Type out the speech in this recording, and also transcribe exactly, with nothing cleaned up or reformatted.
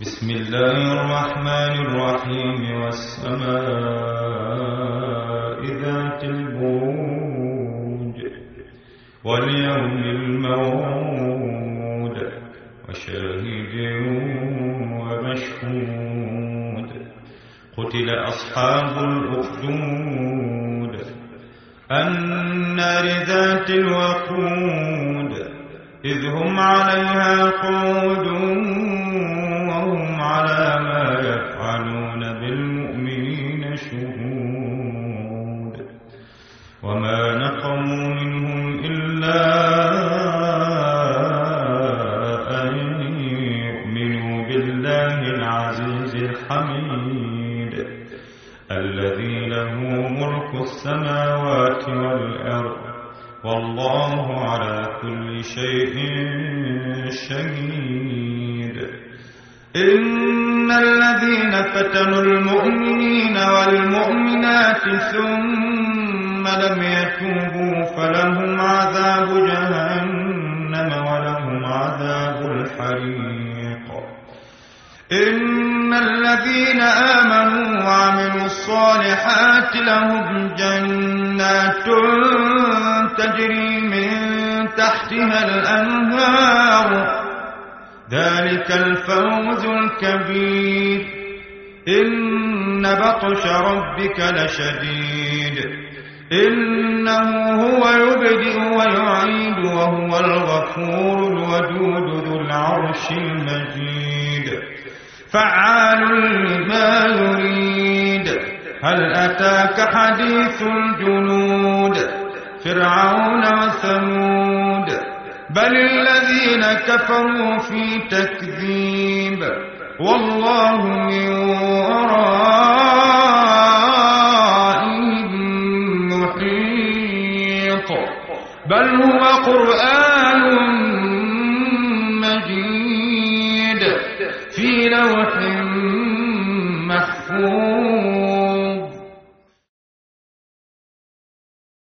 بسم الله الرحمن الرحيم والسماء ذات البروج واليوم الموعود وشاهد ومشهود قتل أصحاب الأخدود النار ذات الوقود إذ هم عليها قعود وهم على ما يفعلون بالمؤمنين شهود وما نقموا منهم إلا أن يؤمنوا بالله العزيز الحميد الذي له ملك السماوات والأرض والله على كل شيء شهيد إن الذين فتنوا المؤمنين والمؤمنات ثم لم يتوبوا فلهم عذاب جهنم ولهم عذاب الحريق إن الذين آمنوا وعملوا الصالحات لهم جنات تجري من تحتها الأنهار ذلك الفوز الكبير إن بطش ربك لشديد إنه هو يبدئ ويعيد وهو الغفور الودود ذو العرش المجيد فعال لما يريد هل أتاك حديث الجنود فرعون وثمود بل الذين كفروا في تكذيب والله من ورائهم محيط بل هو قرآن مجيد في لوح